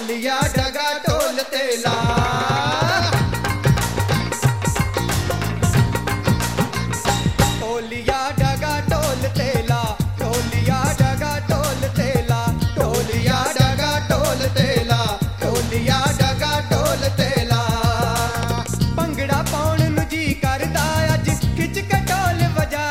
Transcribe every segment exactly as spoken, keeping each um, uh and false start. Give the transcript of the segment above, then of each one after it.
ਢੋਲੀਆ ਡਗਾ ਢੋਲ ਤੇ ਲਾ ਢੋਲੀਆ ਡਗਾ ਢੋਲ ਤੇ ਲਾ ਢੋਲੀਆ ਡਗਾ ਢੋਲ ਤੇ ਲਾ ਢੋਲੀਆ ਡਗਾ ਢੋਲ ਤੇ ਲਾ ਢੋਲੀਆ ਡਗਾ ਢੋਲ ਤੇ ਲਾ ਭੰਗੜਾ ਪਾਉਣ ਨੂੰ ਜੀ ਕਰਦਾ ਅੱਜ ਖਿੱਚ ਕੇ ਢੋਲ ਵਜਾ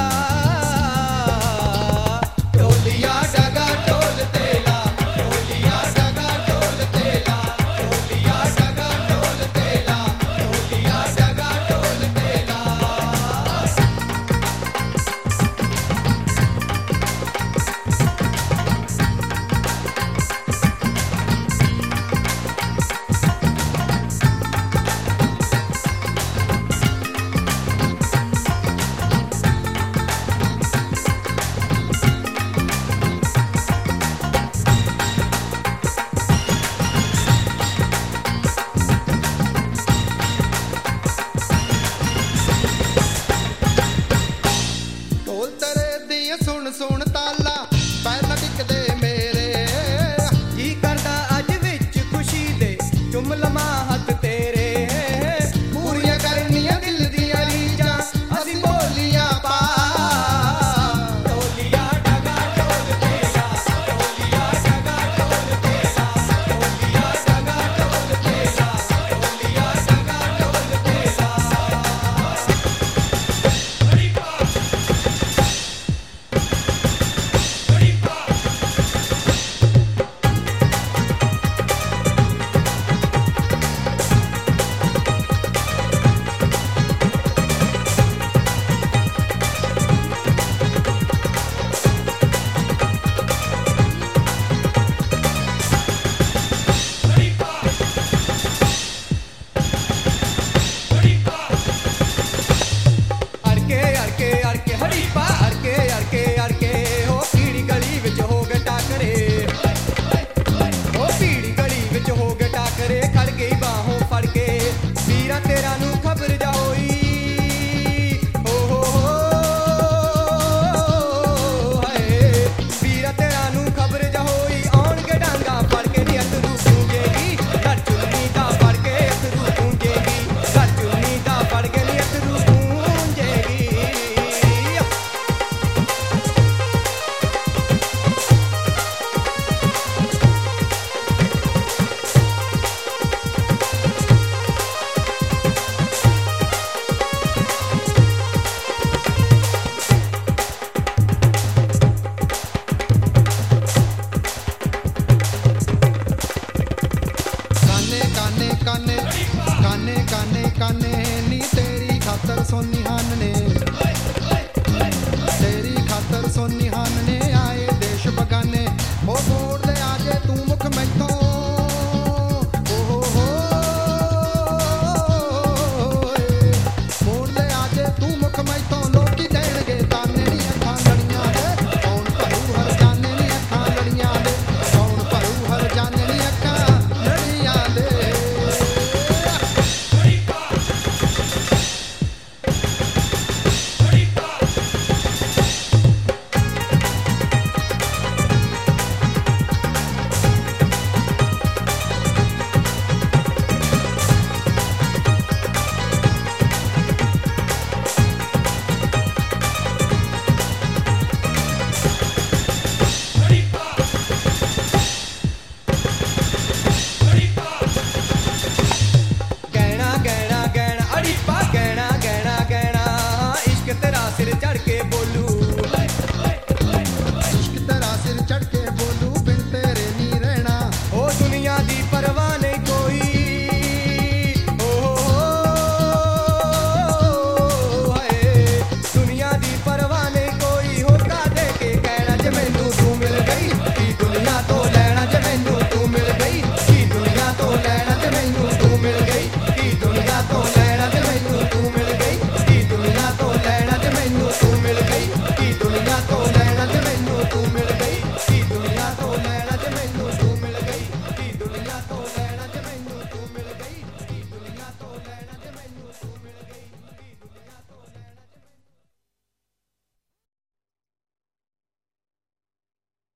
ਢੋਲੀਆ ਡਗਾ ਢੋਲ ਤੇ ਲਾ ਢੋਲੀਆ ਡਗਾ ਢੋਲ ਤੇ ਲਾ ਢੋਲੀਆ ਡਗਾ ਢੋਲ ਤੇ ਲਾ ਢੋਲੀਆ ਡਗਾ ਢੋਲ ਤੇ ਲਾ ਢੋਲ ਤੇਰੇ ਦੀਆਂ ਸੁਣ ਸੁਣ ਤਾਲਾ ਪੈਰ ਟਿਕਦੇ ਮੇਰੇ ਜੀ ਕਰਦਾ ਅੱਜ ਵਿੱਚ ਖੁਸ਼ੀ ਦੇ ਚੁੰਮ ਲਵਾਂ ਹੱਥ